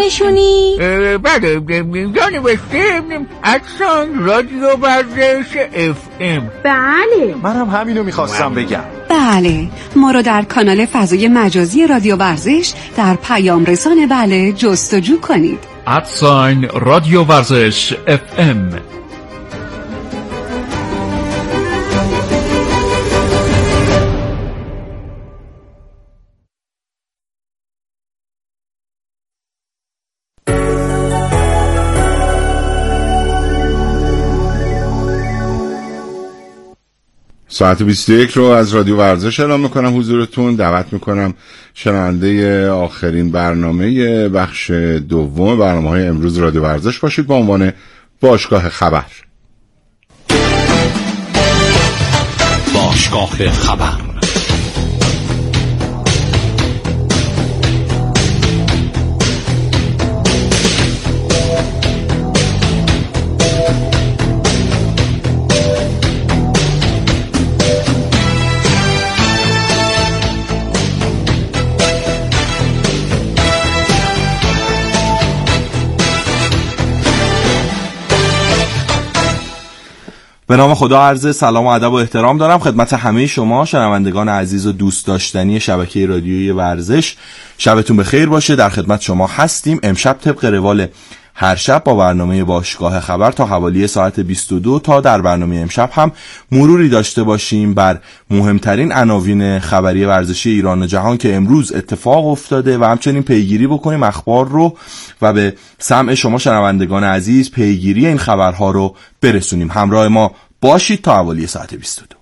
بنشونی؟ بله، نوشته اکسان رادیو ورزش FM. بله، منم همینو میخواستم بگم. بله، ما رو در کانال فضای مجازی رادیو ورزش در پیام رسان بله جستجو کنید. ادساین رادیو ورزش FM. ساعت 21 رو از رادیو ورزش اعلام میکنم حضورتون. دعوت میکنم شنونده آخرین برنامه بخش دوم برنامه‌های امروز رادیو ورزش باشید با عنوان باشگاه خبر. باشگاه خبر. به نام خدا عرض سلام و ادب و احترام دارم خدمت همه شما شنوندگان عزیز و دوست داشتنی شبکه رادیویی ورزش. شبتون بخیر باشه. در خدمت شما هستیم امشب طبق روال هر شب با برنامه باشگاه خبر تا حوالی ساعت 22 تا در برنامه امشب هم مروری داشته باشیم بر مهمترین عناوین خبری ورزشی ایران و جهان که امروز اتفاق افتاده و همچنین پیگیری بکنیم اخبار رو و به سمع شما شنوندگان عزیز پیگیری این خبرها رو برسونیم. همراه ما باشید تا حوالی ساعت 22.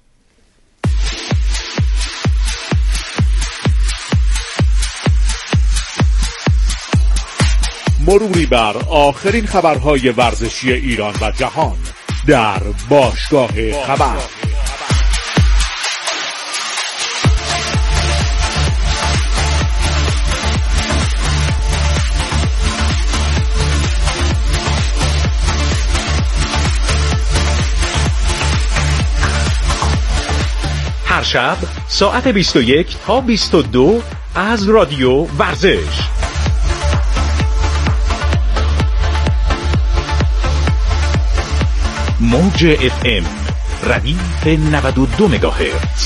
مروری بر آخرین خبرهای ورزشی ایران و جهان در باشگاه خبر. هر شب ساعت 21 تا 22 از رادیو ورزش. موج FM ردیف 92 مگاهرتز.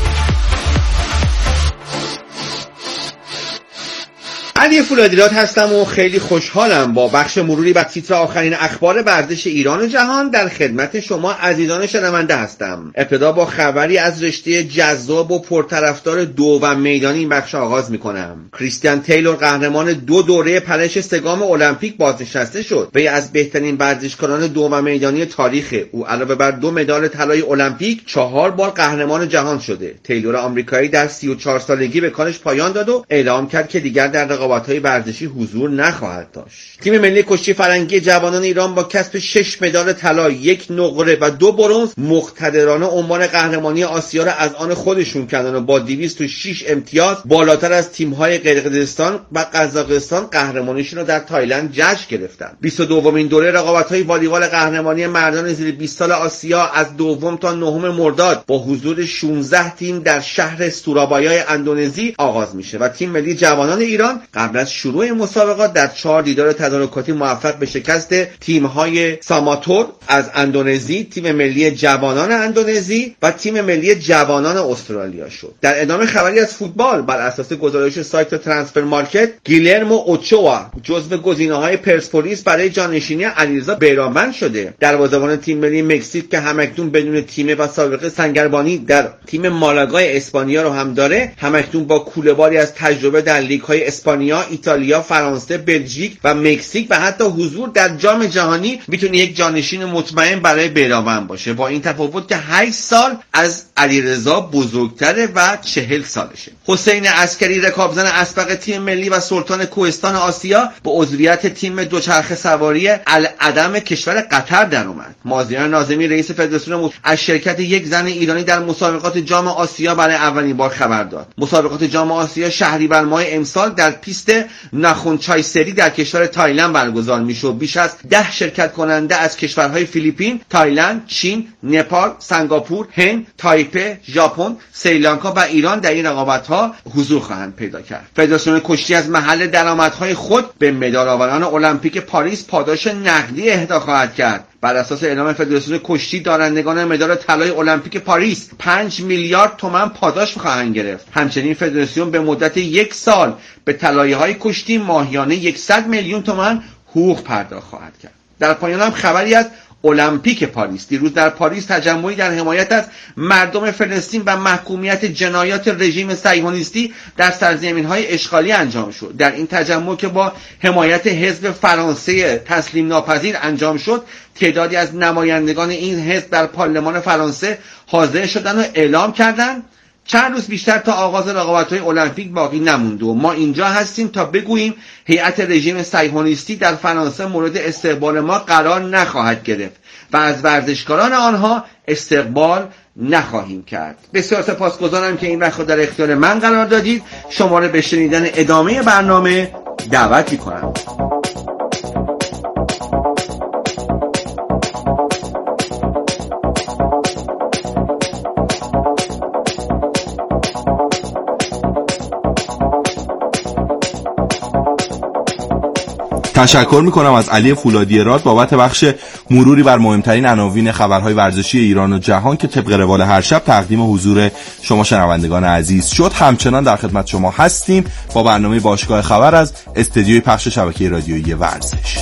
علی فولادیراد هستم و خیلی خوشحالم با بخش مروری و تیتر آخرین اخبار ورزش ایران و جهان در خدمت شما عزیزان شنونده هستم. ابتدا با خبری از رشته جذاب و پرطرفدار دو و میدانی این بخش آغاز میکنم. کریستیان تیلور قهرمان 2 دوره پرش سگام المپیک بازنشسته شد. وی از بهترین ورزشکاران دو و میدانی تاریخ. او علاوه بر 2 مدال طلای المپیک 4 بار قهرمان جهان شده. تیلور آمریکایی در 34 سالگی به کارش پایان داد و اعلام کرد که دیگر در رقابت‌های ورزشی حضور نخواهد داشت. تیم ملی کشتی فرنگی جوانان ایران با کسب 6 مدال طلا، 1 نقره و 2 برنز مقتدرانه عنوان قهرمانی آسیا را از آن خودشون کردن و با 206 امتیاز بالاتر از تیم‌های قرقیزستان و قزاقستان قهرمانیشون را در تایلند جشن گرفتند. 22مین دوره رقابت‌های والیبال قهرمانی مردان زیر 20 سال آسیا از دوم تا نهم مرداد با حضور 16 تیم در شهر سورابایای اندونزی آغاز میشه و تیم ملی جوانان ایران قبل از شروع مسابقات در 4 دیدار تدارکاتی موفق به شکست تیم‌های ساماتور از اندونزی، تیم ملی جوانان اندونزی و تیم ملی جوانان استرالیا شد. در ادامه خبری از فوتبال بر اساس گزارش سایت ترانسفر مارکت، گیلرمو اوچوا جزو گزینه‌های پرسپولیس برای جانشینی علیرضا بیرانوند شده. دروازه‌بان تیم ملی مکزیک که همکنون بدون تیم و سابقه سنگربانی در تیم مالاگای اسپانیا رو هم داره، همکنون با کوله‌باری از تجربه در لیگ‌های اسپانیا، ایتالیا، فرانسه، بلژیک و مکزیک و حتی حضور در جام جهانی میتونه یک جانشین مطمئن برای بیرانوند باشه، با این تفاوت که 8 سال از علیرضا بزرگتره و 40 سالشه. حسین عسکری رکابزن اسبق تیم ملی و سلطان کوهستان آسیا به عضویت تیم دوچرخه سواری العدم کشور قطر در اومد. مازیار ناظمی رئیس فدراسیون از شرکت یک زن ایرانی در مسابقات جام آسیا برای اولین بار خبر داد. مسابقات جام آسیا شهریور ماه امسال در پیست ناخونچای سری در کشور تایلند برگزار میشد. بیش از 10 شرکت کننده از کشورهای فیلیپین، تایلند، چین، نپال، سنگاپور، هند، تایپه، ژاپن، سریلانکا و ایران در این رقابت‌ها حضور خواهند پیدا کرد. فدراسیون کشتی از محل درآمدهای خود به مدال‌آوران المپیک پاریس پاداش نقدی اهدا خواهد کرد. بر اساس اعلام فدراسیون کشتی، دارندگان مدال طلای المپیک پاریس 5 میلیارد تومان پاداش خواهند گرفت. همچنین فدراسیون به مدت 1 سال به طلایه‌های کشتی ماهیانه 100 میلیون تومان حقوق پرداخت خواهد کرد. در پایان هم خبری از المپیک پاریس. دیروز در پاریس تجمعی در حمایت از مردم فلسطین و محکومیت جنایات رژیم صهیونیستی در سرزمین‌های اشغالی انجام شد. در این تجمع که با حمایت حزب فرانسه تسلیم ناپذیر انجام شد، تعدادی از نمایندگان این حزب در پارلمان فرانسه حاضر شدند و اعلام کردند چند روز بیشتر تا آغاز رقابت‌های المپیک باقی نمونده و ما اینجا هستیم تا بگوییم هیئت رژیم صهیونیستی در فرانسه مورد استقبال ما قرار نخواهد گرفت و از ورزشکاران آنها استقبال نخواهیم کرد. بسیار سپاسگزارم که این وقت در اختیار من قرار دادید. شما را به شنیدن ادامه برنامه دعوت می‌کنم. تشکر میکنم از علی فولادی راد بابت بخش مروری بر مهمترین عناوین خبرهای ورزشی ایران و جهان که طبق روال هر شب تقدیم حضور شما شنوندگان عزیز شد. همچنان در خدمت شما هستیم با برنامه باشگاه خبر از استدیوی پخش شبکه رادیویی ورزش.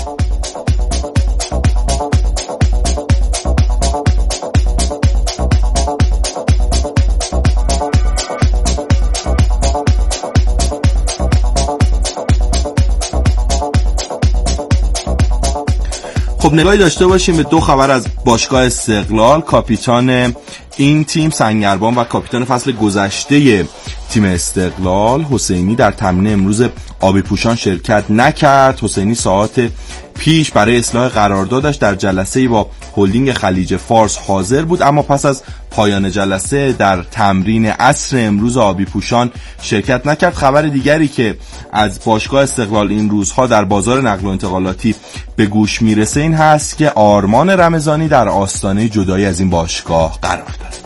خب نگاهی داشته باشیم به 2 خبر از باشگاه استقلال. کاپیتان این تیم سنگربان و کاپیتان فصل گذشته تیم استقلال حسینی در تمرین امروز آبی پوشان شرکت نکرد. حسینی ساعات پیش برای اصلاح قراردادش در جلسه‌ای با هلدینگ خلیج فارس حاضر بود، اما پس از پایان جلسه در تمرین عصر امروز آبی پوشان شرکت نکرد. خبر دیگری که از باشگاه استقلال این روزها در بازار نقل و انتقالاتی به گوش میرسه این هست که آرمان رمضانی در آستانه جدایی از این باشگاه قرار دارد.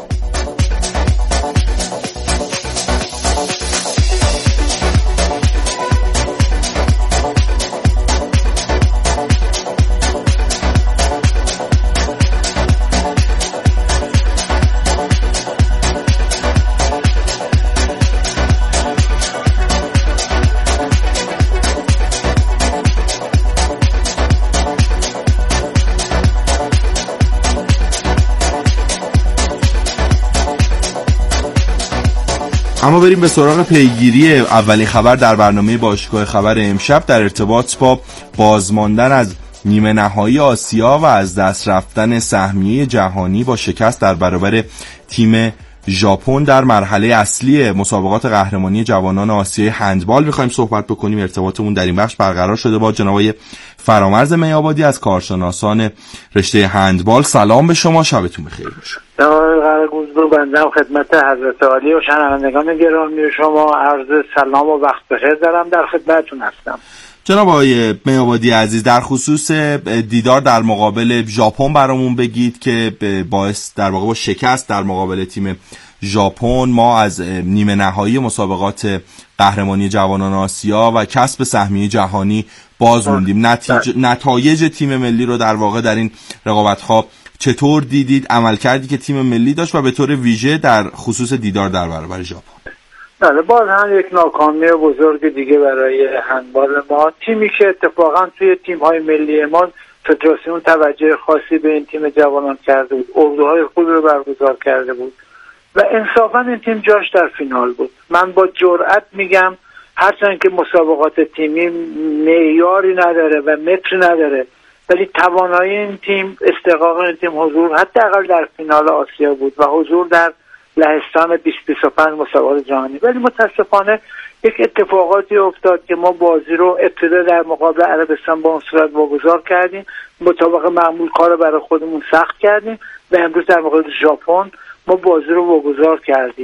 اما بریم به سراغ پیگیری اولین خبر در برنامه باشگاه خبر امشب در ارتباط با بازماندن از نیمه نهایی آسیا و از دست رفتن سهمیه جهانی با شکست در برابر تیم ژاپن در مرحله اصلی مسابقات قهرمانی جوانان آسیای هندبال می‌خوایم صحبت بکنیم. ارتباطمون در این بخش برقرار شده با جناب فرامرز میابادی از کارشناسان رشته هندبال. سلام به شما، شبتون بخیر باشه. قرارگوزدو بندم خدمت حضرت عالی و شنوندگان گرامی شما عرض سلام و وقت بخیر دارم، در خدمتتون هستم. جناب آقای میابادی عزیز، در خصوص دیدار در مقابل ژاپن برامون بگید که باعث در واقع با شکست در مقابل تیم ژاپن ما از نیمه نهایی مسابقات قهرمانی جوانان آسیا و کسب سهمیه جهانی باز موندیم. نتایج تیم ملی رو در واقع در این رقابت‌ها چطور دیدید؟ عملکردی که تیم ملی داشت و به طور ویژه در خصوص دیدار در برابر ژاپن. بله، باز هم یک ناکامی بزرگ دیگه برای هندبال ما. تیمی که اتفاقا توی تیم‌های ملی ما فدراسیون توجه خاصی به این تیم جوانان کرده بود، اردوهای خود رو برگزار کرده بود و انصافا این تیم جاش در فینال بود. من با جرئت میگم هرچند که مسابقات تیمی معیاری نداره و متر نداره، ولی توانایی این تیم، استحقاق این تیم حضور حداقل در فینال آسیا بود و حضور در لهستان 2025 مسابقات جهانی. ولی متاسفانه یک اتفاقاتی افتاد که ما بازی رو ابتدا در مقابل عربستان با اون صورت واگذار کردیم، مطابق معمول کار برای خودمون سخت کردیم و امروز در مقابل ژاپن ما بازی رو واگذار کردیم.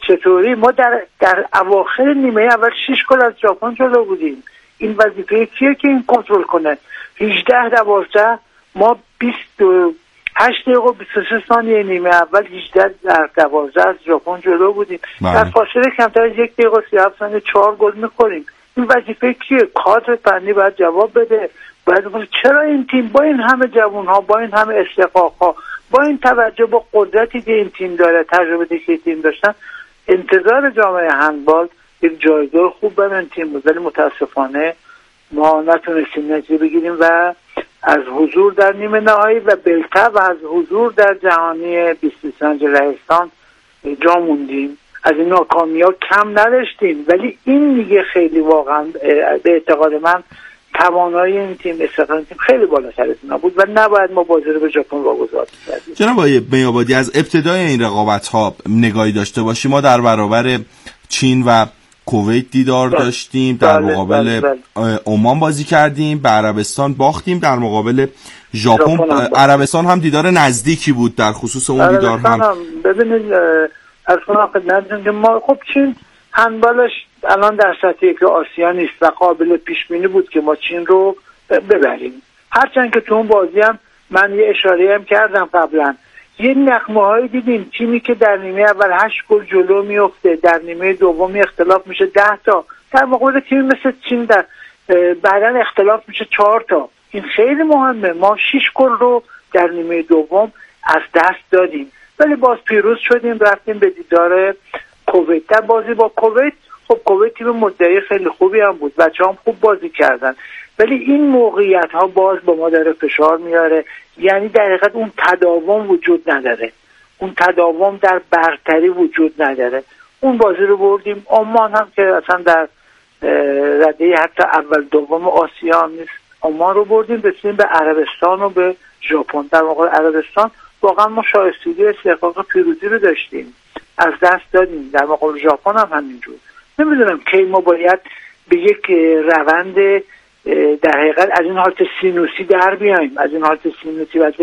چطوری؟ ما در اواخر نیمه اول 6 گل از ژاپن جلو بودیم. این وظیفه کیه که این کنترل کنه؟ 18-12 ما 28 دقیقه و 23 ثانیه نیمه اول 18-12 از ژاپن جلو بودیم. در فاصله کمتر از 1 دقیقه و 37 ثانیه 4 گل می‌خوریم. این وظیفه کیه؟ کادر فنی باید جواب بده. چرا این تیم با این همه جوان‌ها، با این همه استحقاق‌ها، با این توجه به قدرتی که این تیم داره، تجربه‌ای که تیم داشتن، انتظار جامعه هندبال یک جایگاه خوب برای این تیم بود، ولی متاسفانه ما نتونستیم نتیجه بگیریم و از حضور در نیمه نهایی و بالتر و از حضور در جهانی 2025 لهستان جا موندیم. از این ناکامی‌ها کم نداشتیم، ولی این دیگه خیلی واقعا به اعتقاد من توانایی این تیم استقلال تیم خیلی بالاتر از اینا بود و نباید ما بازی رو به ژاپن واگذار کنیم. جناب آقای میابادی، از ابتدای این رقابت‌ها نگاهی داشته باشیم، ما در برابر چین و کویت دیدار داشتیم، در مقابل عمان بازی کردیم، به عربستان باختیم، در مقابل ژاپن عربستان هم دیدار نزدیکی بود، در خصوص اون دیدار هم ببینید از خدمتتون که ما خب چین هندبالش الان در سطح که آسیا نیست و قابل پیش بینی بود که ما چین رو ببریم، هرچند که تو اون بازی هم من یه اشاره هم کردم قبلا، یه نغمه‌هایی دیدیم تیمی که در نیمه اول 8 گل جلو میفته، در نیمه دوم اختلاف میشه 10 تا، در مقابل تیمی مثل چین در بعدن اختلاف میشه 4 تا. این خیلی مهمه. ما 6 گل رو در نیمه دوم از دست دادیم، ولی باز پیروز شدیم، رفتیم به دیدار کویت. در بازی با کویت، خب کویت تیم مدعی خیلی خوبی هم بود، بچه‌ها هم خوب بازی کردن، ولی این موقعیت ها باز با ما داره فشار میاره. یعنی در حقیقت اون تداوم وجود نداره، اون تداوم در برتری وجود نداره. اون بازی رو بردیم. عمان هم که اصلا در رده حتی اول دوم آسیا نیست، عمان رو بردیم، رسیدیم به عربستان و به ژاپن. در مقابل عربستان واقعا ما شایستگی استحقاق پیروزی رو داشتیم، از دست دادیم. در مقابل ژاپن هم همینجور. نمیدونم کی ما باید به یک روند در حقیقت از این حالت سینوسی در بیایم، از این حالت سینوسی و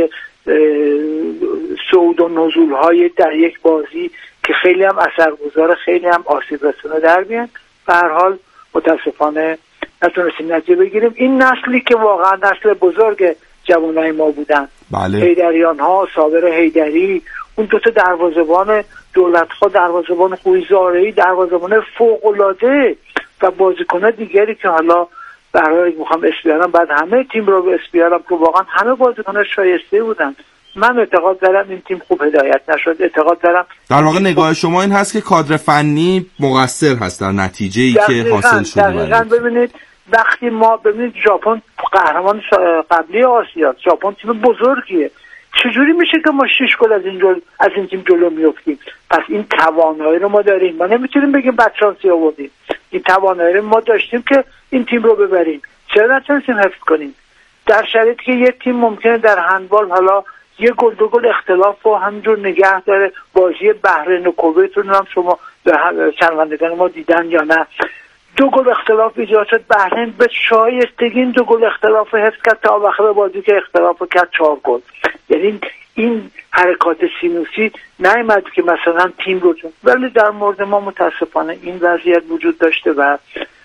صعود و نزول های در یک بازی که خیلی هم اثرگذار، خیلی هم آسیب رسونه در بیایم. به هر حال متاسفانه نتونستیم نتیجه بگیریم. این نسلی که واقعا نسل بزرگ جوانای ما بودن، حیدریان ها، صابر حیدری، اون دوتا دروازه‌بان دولت‌خواه، دروازه‌بان خویزاره‌ای، دروازه‌بان فوق‌العاده و بازیکن‌ها دیگری که حالا برای میخوام اسپیارم، بعد همه تیم رو به اسپیارم که واقعا همه بازیکن‌ها شایسته بودن. من اعتقاد دارم این تیم خوب هدایت نشد. اعتقاد دارم در واقع نگاه شما این هست که کادر فنی مقصر هست در نتیجه‌ای که حاصل شده. دقیقاً. ببینید وقتی ما ببینید ژاپن قهرمان قبلی آسیا، ژاپن تیم بزرگیه، چجوری میشه که ما 6 گل از این تیم جلو میافتیم؟ پس این توانایی رو ما داریم. ما نمیتونیم بگیم بدشانسی آوردیم. این توانایی رو ما داشتیم که این تیم رو ببریم. چرا نتونستیم حفظ کنیم؟ در شرایطی که یک تیم ممکنه در هندبال حالا یه گل دو گل اختلاف رو همینجور نگه داره، بازی بحرین و کویت رو هم شما شنوندگان ما دیدن یا نه، 2 گل اختلاف ایجاد شد، بحرین به شایستگی 2 گل اختلاف رو حفظ کرد تا آخر بازی که اختلاف رو کرد 4 گل. یعنی این حرکات سینوسی نیامد که مثلا تیم رو چون، ولی در مورد ما متاسفانه این وضعیت وجود داشته و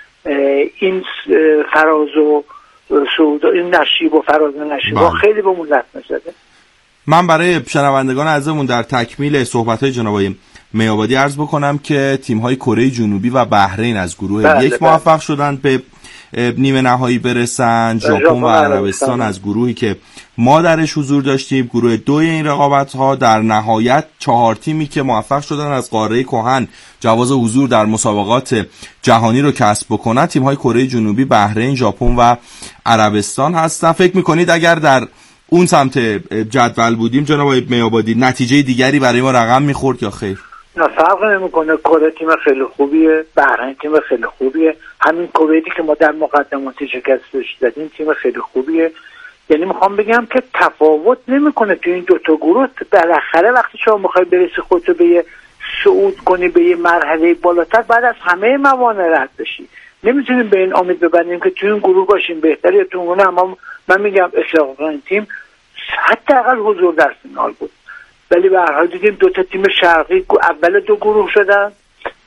این فراز و صعود، این نشیب و فراز و نشیب خیلی به مون لطمه زده. من برای شنوندگان عزیزمون در تکمیل صحبت‌های جناب آقای میابادی عرض بکنم که تیم‌های کره جنوبی و بحرین از گروه یک موفق شدند به نیمه نهایی برسن. ژاپن و عربستان از گروهی که ما درش حضور داشتیم، گروه 2 این رقابت‌ها، در نهایت 4 تیمی که موفق شدن از قاره کهن جواز حضور در مسابقات جهانی رو کسب بکنن تیم‌های کره جنوبی، بحرین، ژاپن و عربستان هستن. فکر می‌کنید اگر در اون سمت جدول بودیم جناب میابادی نتیجه دیگری برای ما رقم می‌خورد یا خیر؟ نه فرق نمی‌کنه. کره تیم خیلی خوبیه، بحرین تیم خیلی خوبیه، همین کویتی که ما در مقدماتی شکستش دادیم تیم خیلی خوبیه. یعنی میخوام بگم که تفاوت نمیکنه تو این دوتا گروه. بالاخره وقتی شما میخوای برسی خودتو به یه صعود کنی به یه مرحله بالاتر، بعد از همه موانع رد بشی. نمیتونیم به این امید ببندیم که تو این گروه باشیم بهتره یا تو اون گروه. اما من میگم استقلال تیم حداقل حضور در فینال بود، ولی به هر حال دیدیم دوتا تیم شرقی اول 2 گروه شدن،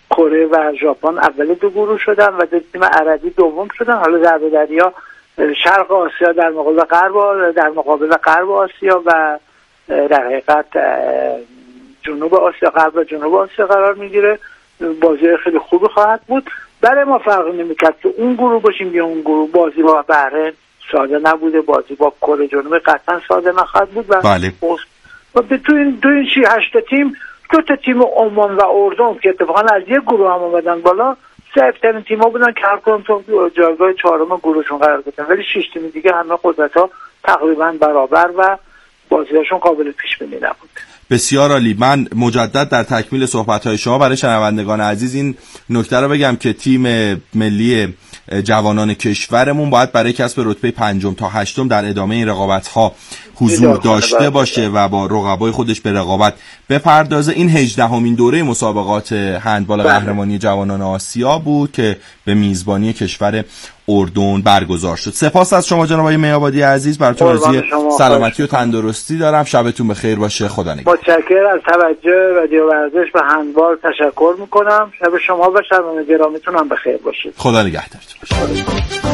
کره و ژاپن اول دو گروه شدن و تیم عربی دوم شدن. حالا ضربه دریا شرق آسیا در مقابل غرب آسیا و در حقیقت جنوب آسیا، غرب و جنوب آسیا قرار میگیره. بازی خیلی خوبی خواهد بود. برای ما فرق نمیکرد که اون گروه باشیم یا اون گروه. بازی با بحرین ساده نبوده، بازی با کره جنوبی قطعا ساده نخواهد بود و بله. و تو این 8 تیم 2 تیم عمان و اردن که اتفاقا از یک گروه هم اومدن بالا، ضعیف‌ترین تیم‌ها بودن که هر کدوم تو جایگاه 4م گروهشون قرار گرفتن، ولی 6 تیم دیگه همه قدرت‌ها تقریبا برابر و بازی‌هاشون قابل پیش بینی نبود. بسیار عالی. من مجدد در تکمیل صحبت‌های شما برای شنوندگان عزیز این نکته رو بگم که تیم ملی جوانان کشورمون باید برای کسب رتبه 5 تا 8 در ادامه این رقابت‌ها حضور داشته باشه و با رقبای خودش به رقابت بپردازه. این 18مین دوره مسابقات هندبال قهرمانی جوانان آسیا بود که به میزبانی کشور اردن برگزار شد. سپاس از شما جناب آقای میابادی عزیز، براتون آرزوی سلامتی و تندرستی دارم. شبتون بخیر باشه. خدا نگهدار. متشکرم از توجه رادیو ورزش به هندبال تشکر میکنم. شب شما و شب گرامیتون هم بخیر باشید. خدا نگهدارتون باشه.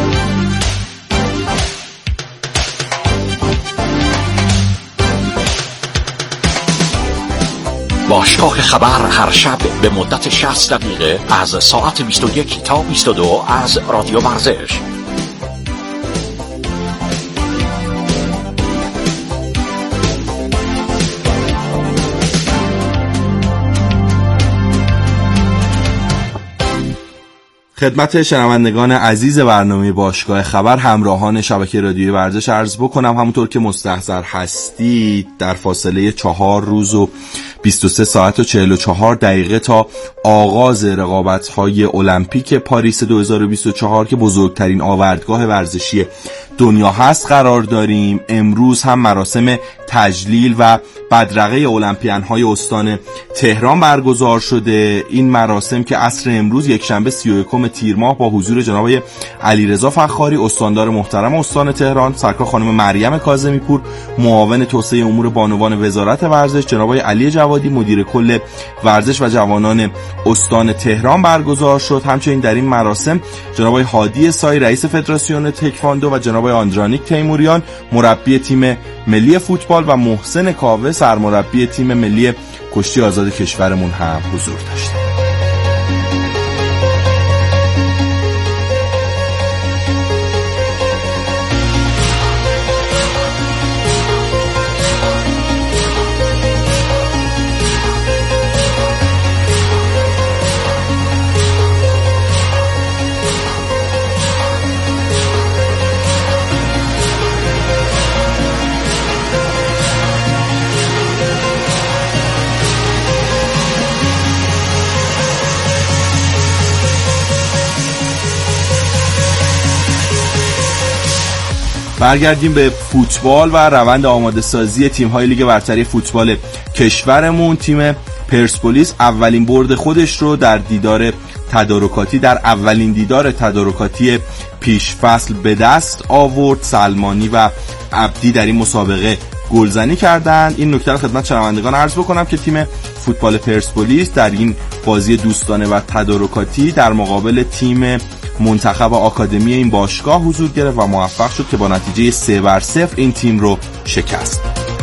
باشگاه خبر هر شب به مدت 60 دقیقه از ساعت 21 تا 22 از رادیو ورزش. خدمت شنوندگان عزیز برنامه باشگاه خبر همراهان شبکه رادیویی ورزش عرض بکنم همونطور که مستحضر هستید در فاصله 4 روز و 23 ساعت و 44 دقیقه تا آغاز رقابت‌های المپیک پاریس 2024 که بزرگترین آوردگاه ورزشی دنیا هست قرار داریم. امروز هم مراسم تجلیل و بدرقه المپیان‌های استان تهران برگزار شده. این مراسم که عصر امروز یکشنبه 31 تیر ماه با حضور جناب علیرضا فخاری استاندار محترم استان تهران، سرکار خانم مریم کاظمی پور معاون توسعه امور بانوان وزارت ورزش، جناب علی جوادی مدیر کل ورزش و جوانان استان تهران برگزار شد. همچنین در این مراسم جناب هادی سای رئیس فدراسیون تکواندو و جناب آندرانیک تیموریان مربی تیم ملی فوتبال و محسن کاوه سرمربی تیم ملی کشتی آزاد کشورمون هم حضور داشتند. برگردیم به فوتبال و روند آماده سازی تیم‌های لیگ برتری فوتبال کشورمون. تیم پرسپولیس اولین برد خودش رو در اولین دیدار تدارکاتی پیش فصل به دست آورد. سلمانی و عبدی در این مسابقه گلزنی کردند. این نکته رو خدمت شنوندگان عرض بکنم که تیم فوتبال پرسپولیس در این بازی دوستانه و تدارکاتی در مقابل تیم منتخب آکادمی این باشگاه حضور گرفت و موفق شد که با نتیجه 3-0 این تیم رو شکست.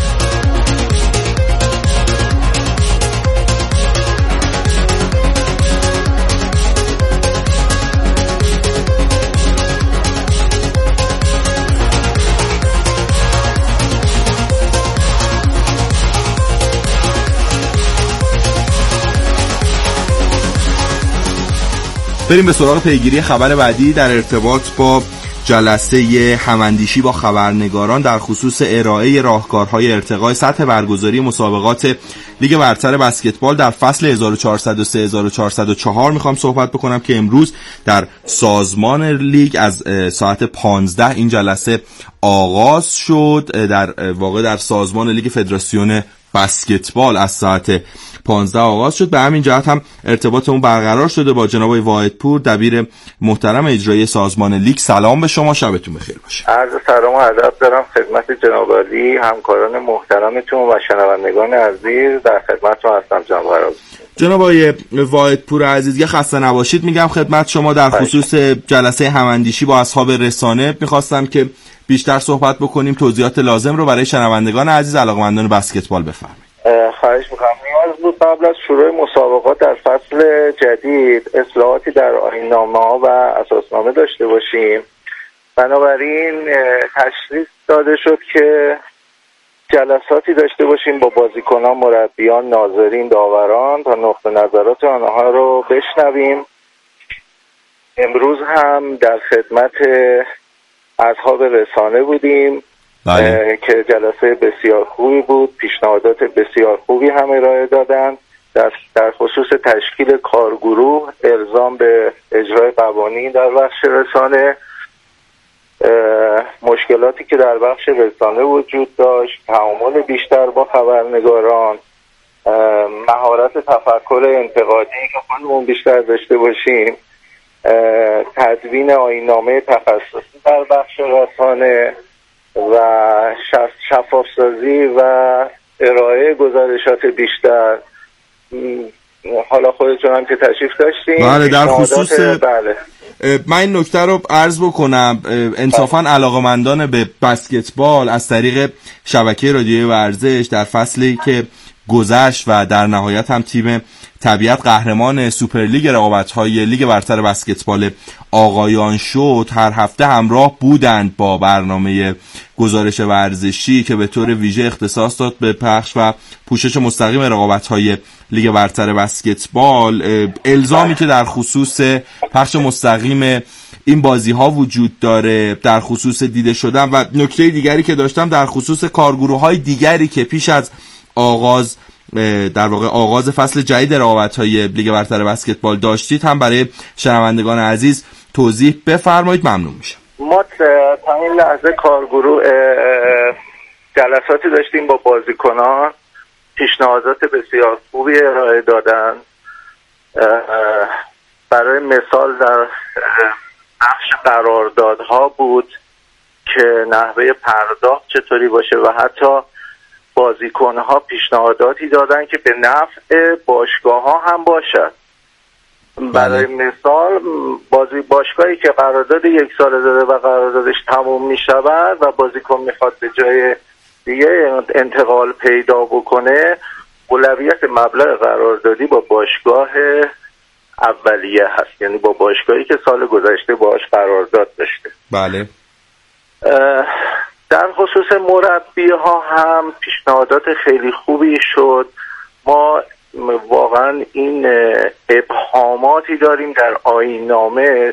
بریم به سراغ پیگیری خبر بعدی در ارتباط با جلسه هماندیشی با خبرنگاران در خصوص ارائه راهکارهای ارتقای سطح برگزاری مسابقات لیگ برتر بسکتبال در فصل 1403-1404 میخوام صحبت بکنم که امروز در سازمان لیگ از ساعت 15 این جلسه آغاز شد. در واقع در سازمان لیگ فدراسیون بسکتبال از ساعت 15 آغاز شد. به همین جهت هم ارتباطمون برقرار شده با جناب واحدپور دبیر محترم اجرایی سازمان لیگ. سلام به شما، شبتون بخیر باشه. عرض سلام و ادب دارم خدمت جناب عالی، همکاران محترمتون و شنوندگان عزیز. در خدمتتون هستم جناب عالی. جناب آقای واحدپور عزیز، یه خسته نباشید میگم خدمت شما. در خصوص جلسه هماندیشی با اصحاب رسانه میخواستم که بیشتر صحبت بکنیم. توضیحات لازم رو برای شنوندگان عزیز علاقه‌مندان بسکتبال بفرمایید. خواهش میکنم. نیاز بود قبل از شروع مسابقات در فصل جدید اصلاحاتی در آیین‌نامه‌ها و اساسنامه داشته باشیم. بنابراین تشریح داده شد که جلساتی داشته باشیم با بازیکنان، مربیان، ناظرین، داوران تا نقطه نظرات آنها رو بشنویم. امروز هم در خدمت اصحاب رسانه بودیم که جلسه بسیار خوبی بود. پیشنهادات بسیار خوبی هم ارائه دادن در خصوص تشکیل کارگروه، الزام به اجرای قوانین در بخش رسانه، مشکلاتی که در بخش رسانه وجود داشت، تعامل بیشتر با خبرنگاران، مهارت تفکر انتقادی که خودمون بیشتر داشته باشیم، تدوین آیین‌نامه تخصصی در بخش رسانه و شفاف‌سازی و ارائه گزارشات بیشتر. حالا خودتون هم که تشریف داشتیم. بله، در خصوص من این نکته رو عرض بکنم. انصافاً علاقه‌مندان به بسکتبال از طریق شبکه رادیویی ورزش در فصلی که گذشت و در نهایت هم تیم طبیعت قهرمان سوپرلیگ رقابت‌های لیگ برتر بسکتبال آقایان شد، هر هفته همراه بودند با برنامه گزارش ورزشی که به طور ویژه اختصاص داد به پخش و پوشش مستقیم رقابت‌های لیگ برتر بسکتبال. الزامی که در خصوص پخش مستقیم این بازی‌ها وجود داره، در خصوص دیده شدن، و نکته دیگری که داشتم در خصوص کارگروه‌های دیگری که پیش از در واقع آغاز فصل جدید رقابت‌های لیگ برتر بسکتبال داشتید هم برای شنوندگان عزیز توضیح بفرمایید. ممنون میشم. ما تا این لحظه کارگروه جلساتی داشتیم با بازیکنان، پیشنهادات بسیار خوبی ارائه دادن. برای مثال در بخش قراردادها بود که نحوه پرداخت چطوری باشه و حتی بازیکنها پیشنهاداتی دادن که به نفع باشگاه‌ها هم باشد. برای مثال باشگاهی که قرارداد 1 ساله داره و قراردادش تموم می شود و بازیکن میخواد به جای دیگه انتقال پیدا بکنه، اولویت مبلغ قراردادی با باشگاه اولیه هست، یعنی با باشگاهی که سال گذشته باهاش قرارداد داشته. بله. در خصوص مربی ها هم پیشنهادات خیلی خوبی شد. ما واقعا این ابهاماتی داریم در آیین‌نامه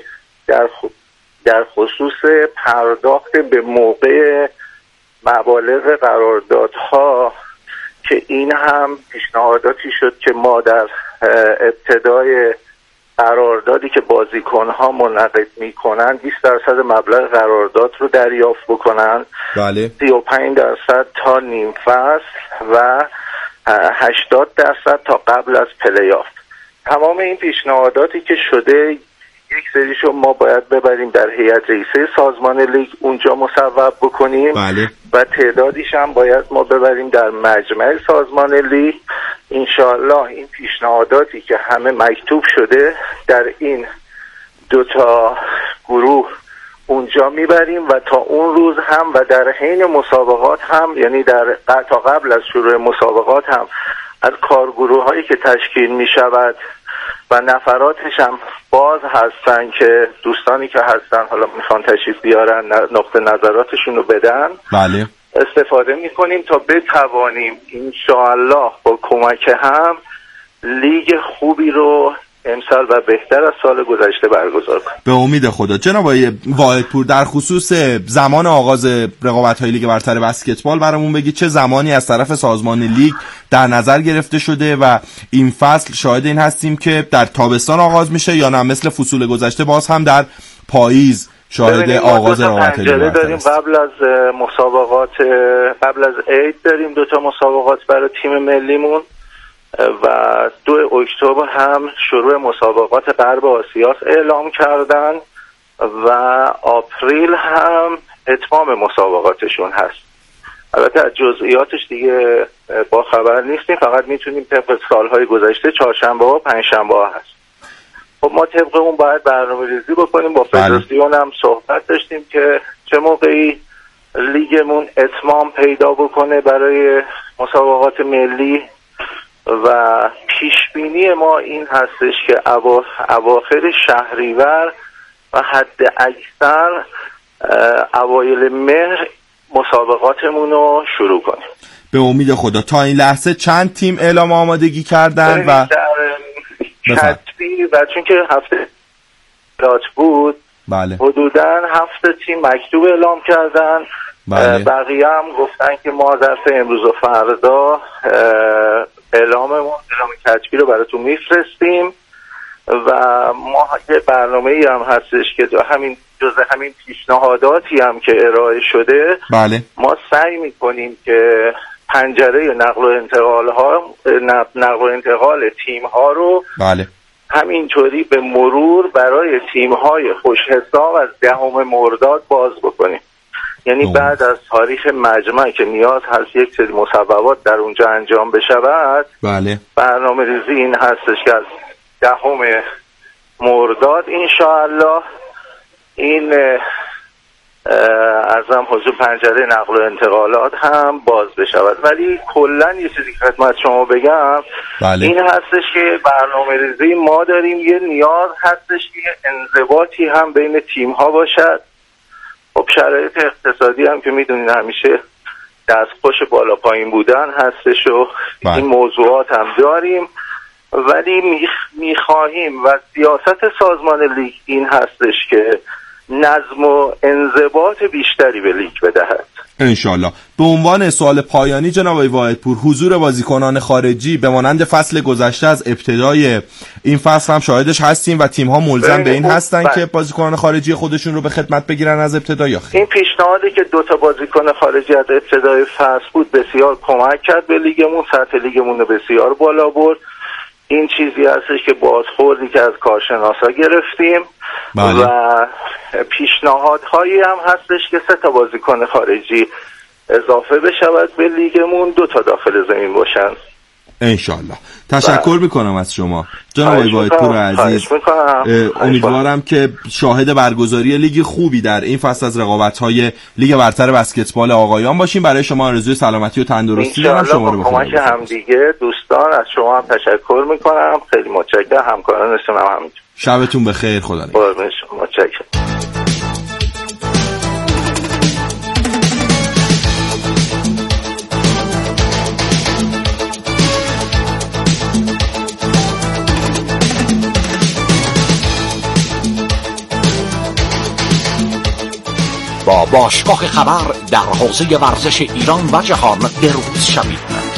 در خصوص پرداخت به موقع مبالغ قراردادها که این هم پیشنهاداتی شد که ما در ابتدای قراردادی که بازیکن‌ها منعقد می‌کنن 20% مبلغ قرارداد رو دریافت بکنن. بله. 35% تا نیم فصل و 80% تا قبل از پلی‌آف. تمام این پیشنهاداتی که شده، یک سریشو ما باید ببریم در هیئت رئیسه سازمان لیگ اونجا مصوب بکنیم. بله. و تعدادیش هم باید ما ببریم در مجمع سازمان لیگ. انشاءالله این پیشنهاداتی که همه مکتوب شده در این 2 گروه اونجا میبریم و تا اون روز هم و در حین مسابقات هم، یعنی تا قبل از شروع مسابقات هم از کارگروه هایی که تشکیل میشود و نفراتش هم باز هستن که دوستانی که هستن حالا میخوان تشریف بیارن نقطه نظراتشون رو بدن. بله. استفاده میکنیم تا بتوانیم انشاءالله با کمک هم لیگ خوبی رو امسال و بهتر از سال گذشته برگزار کنیم. به امید خدا. جناب آقای واحدپور، در خصوص زمان آغاز رقابت‌های لیگ برتر بسکتبال برامون بگید چه زمانی از طرف سازمان لیگ در نظر گرفته شده و این فصل شاهد این هستیم که در تابستان آغاز میشه یا نه مثل فصول گذشته باز هم در پاییز شاهد آغاز رقابت‌های لیگ برتر داریم. قبل از مسابقات، قبل از عید داریم 2 مسابقات برای تیم ملیمون و 2 اکتبر هم شروع مسابقات غرب آسیا اعلام کردن و آپریل هم اتمام مسابقاتشون هست. البته از جزئیاتش دیگه با خبر نیستیم، فقط میتونیم طبق سالهای گذشته چهارشنبه ها پنجشنبه ها هست. خب ما طبق اون باید برنامه ریزی بکنیم. با فدراسیون هم صحبت داشتیم که چه موقعی لیگمون اتمام پیدا بکنه برای مسابقات ملی و پیشبینی ما این هستش که اواخر شهریور و حد اکثر اوایل مهر مسابقاتمون رو شروع کنیم. به امید خدا. تا این لحظه چند تیم اعلام آمادگی کردن و کتبی و چون که هفته بود بله حدوداً 7 تیم مکتوب اعلام کردن. بله. بقیه هم گفتن که ما ظرف امروز و فردا اعلام کتبی رو براتون میفرستیم و ما یه برنامه‌ای هم هستش که همین پیشنهاداتی هم که ارائه شده بله. ما سعی میکنیم که پنجره نقل و انتقال تیم ها رو بله. همینطوری به مرور برای تیم های خوش حساب از 10 مرداد باز بکنیم. یعنی بعد از تاریخ مجمع که نیاز هست یک سری مصوبات در اونجا انجام بشود بله. برنامه ریزی این هستش که از 10 مرداد انشاءالله این ارزم حضور پنجره نقل و انتقالات هم باز بشود. ولی کلا یه چیزی که خدمت شما بگم بله. این هستش که برنامه ریزی ما داریم یه نیاز هستش که انضباطی هم بین تیم ها باشد. خب شرایط اقتصادی هم که میدونین همیشه دستخوش بالا پایین بودن هستش و بله. این موضوعات هم داریم، ولی میخواهیم و سیاست سازمان لیگ این هستش که نظم و انضباط بیشتری به لیگ بدهد انشالله. به عنوان سوال پایانی جناب آقای واحدپور، حضور بازیکنان خارجی به مانند فصل گذشته از ابتدای این فصل هم شاهدش هستیم و تیم ها ملزم به این هستن که بازیکنان خارجی خودشون رو به خدمت بگیرن از ابتدا یا خیر؟ این پیشنهادی که 2 بازیکن خارجی از ابتدای فصل بود بسیار کمک کرد به لیگمون، سطح لیگمون رو بسیار بالا برد. این چیزی هستش که بازخوردی که از کارشناسا گرفتیم بله. و پیشنهادهایی هم هستش که 3 بازیکن خارجی اضافه بشود به لیگمون، 2 داخل زمین باشن انشالله. تشکر میکنم از شما جناب آقای واحدپور عزیز. امیدوارم که شاهد برگزاری لیگ خوبی در این فصل از رقابت‌های لیگ برتر بسکتبال آقایان باشیم. برای شما آرزوی سلامتی و تندرستی دارم. شما رو بخیر. کمک همدیگه دوستان از شما هم تشکر میکنم. خیلی متشکرم. همکارانتون هم همینطور. شبتون بخیر. خدا نگهدار. متشکرم. با باشگاه خبر در حوزه ورزش ایران و جهان بروز شوید.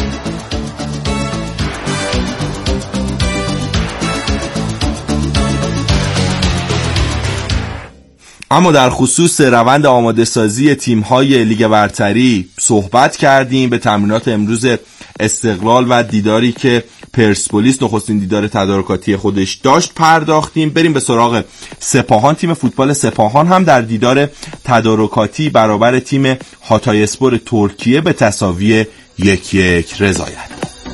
اما در خصوص روند آماده سازی تیم‌های لیگ برتری صحبت کردیم. به تمرینات امروز استقلال و دیداری که پرسپولیس نخستین دیدار تدارکاتی خودش داشت پرداختیم. بریم به سراغ سپاهان. تیم فوتبال سپاهان هم در دیدار تدارکاتی برابر تیم هاتایاسپور ترکیه به تساوی 1-1 رضایت.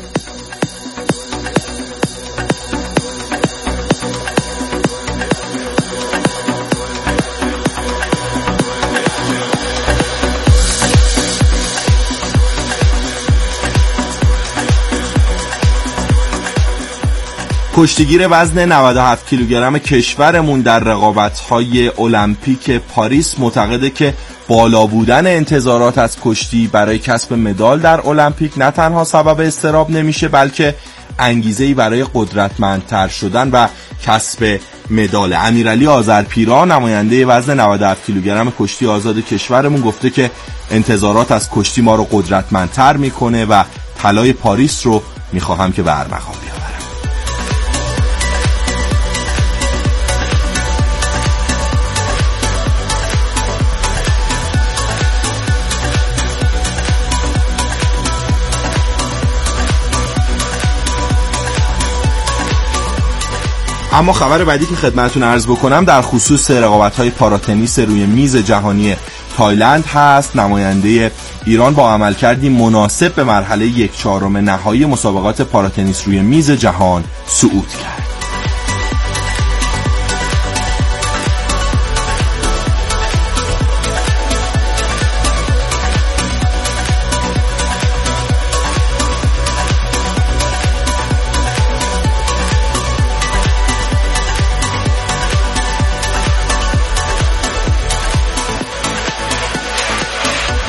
کشتیگیر وزن 97 کیلوگرم کشورمون در رقابت‌های المپیک پاریس معتقده که بالا بودن انتظارات از کشتی برای کسب مدال در المپیک نه تنها سبب اضطراب نمیشه، بلکه انگیزه‌ای برای قدرتمندتر شدن و کسب مدال. امیرعلی آذرپیران نماینده وزن 97 کیلوگرم کشتی آزاد کشورمون گفته که انتظارات از کشتی ما رو قدرتمندتر میکنه و طلای پاریس رو میخواهم که به ارمغان بیارم. اما خبر بعدی که خدمتتون عرض بکنم در خصوص رقابت‌های پاراتنیس روی میز جهانی تایلند هست. نماینده ایران با عملکردی مناسب به مرحله 1/4 نهایی مسابقات پاراتنیس روی میز جهان صعود کرد.